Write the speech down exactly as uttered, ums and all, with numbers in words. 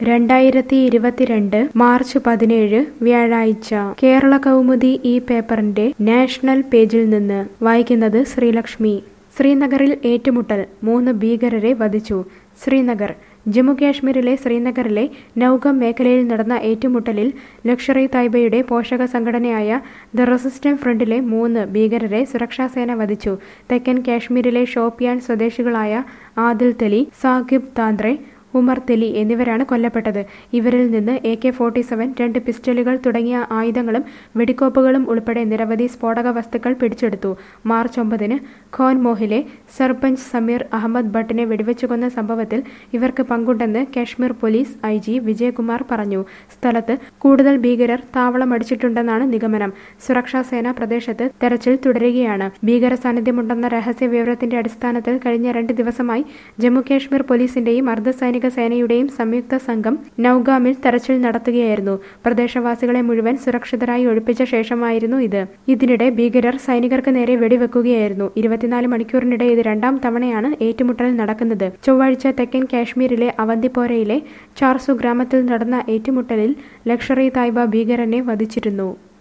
രണ്ടായിരത്തി ഇരുപത്തിരണ്ട് മാർച്ച് പതിനേഴ് വ്യാഴാഴ്ച കേരള കൗമുദി ഈ പേപ്പറിന്റെ നാഷണൽ പേജിൽ നിന്ന് വായിക്കുന്നത് ശ്രീലക്ഷ്മി. ശ്രീനഗറിൽ ഏറ്റുമുട്ടൽ, മൂന്ന് ഭീകരരെ വധിച്ചു. ശ്രീനഗർ ജമ്മു കാശ്മീരിലെ ശ്രീനഗറിലെ നൌഗം മേഖലയിൽ നടന്ന ഏറ്റുമുട്ടലിൽ ലഷ്കർ ഇ തൈബയുടെ പോഷക സംഘടനയായ ദ റെസിസ്റ്റന്റ് ഫ്രണ്ടിലെ മൂന്ന് ഭീകരരെ സുരക്ഷാസേന വധിച്ചു. തെക്കൻ കാശ്മീരിലെ ഷോപ്പിയാൻ സ്വദേശികളായ ആദിൽ തെലി, സാഖിബ് താന്ദ്രെ, ഉമർ തെലി എന്നിവരാണ് കൊല്ലപ്പെട്ടത്. ഇവരിൽ നിന്ന് എ കെ ഫോർട്ടി സെവൻ, രണ്ട് പിസ്റ്റളുകൾ തുടങ്ങിയ ആയുധങ്ങളും വെടിക്കോപ്പുകളും ഉൾപ്പെടെ നിരവധി സ്ഫോടക വസ്തുക്കൾ പിടിച്ചെടുത്തു. മാർച്ച് ഒമ്പതിന് ഖോൻമോഹിലെ സർപഞ്ച് സമീർ അഹമ്മദ് ഭട്ടിനെ വെടിവെച്ചു കൊന്ന സംഭവത്തിൽ ഇവർക്ക് പങ്കുണ്ടെന്ന് Kashmir police I G Vijayakumar പറഞ്ഞു. സ്ഥലത്ത് കൂടുതൽ ഭീകരർ താവളമടിച്ചിട്ടുണ്ടെന്നാണ് നിഗമനം. സുരക്ഷാസേന പ്രദേശത്ത് തെരച്ചിൽ തുടരുകയാണ്. ഭീകര സാന്നിധ്യമുണ്ടെന്ന രഹസ്യ വിവരത്തിന്റെ അടിസ്ഥാനത്തിൽ കഴിഞ്ഞ രണ്ട് ദിവസമായി ജമ്മു കാശ്മീർ പോലീസിന്റെയും അർദ്ധസൈനിക സേനയുടെയും സംയുക്ത സംഘം നൌഗാമിൽ തെരച്ചിൽ നടത്തുകയായിരുന്നു. പ്രദേശവാസികളെ മുഴുവൻ സുരക്ഷിതരായി ഒഴിപ്പിച്ച ശേഷമായിരുന്നു ഇത്. ഇതിനിടെ ഭീകരർ സൈനികർക്ക് നേരെ വെടിവെക്കുകയായിരുന്നു. ഇരുപത്തിനാല് മണിക്കൂറിനിടെ ഇത് രണ്ടാം തവണയാണ് ഏറ്റുമുട്ടൽ നടക്കുന്നത്. ചൊവ്വാഴ്ച തെക്കൻ കാശ്മീരിലെ അവന്തിപ്പോരയിലെ ചാർസു ഗ്രാമത്തിൽ നടന്ന ഏറ്റുമുട്ടലിൽ ലഷ്കർ ഇ തൈബ ഭീകരനെ വധിച്ചിരുന്നു.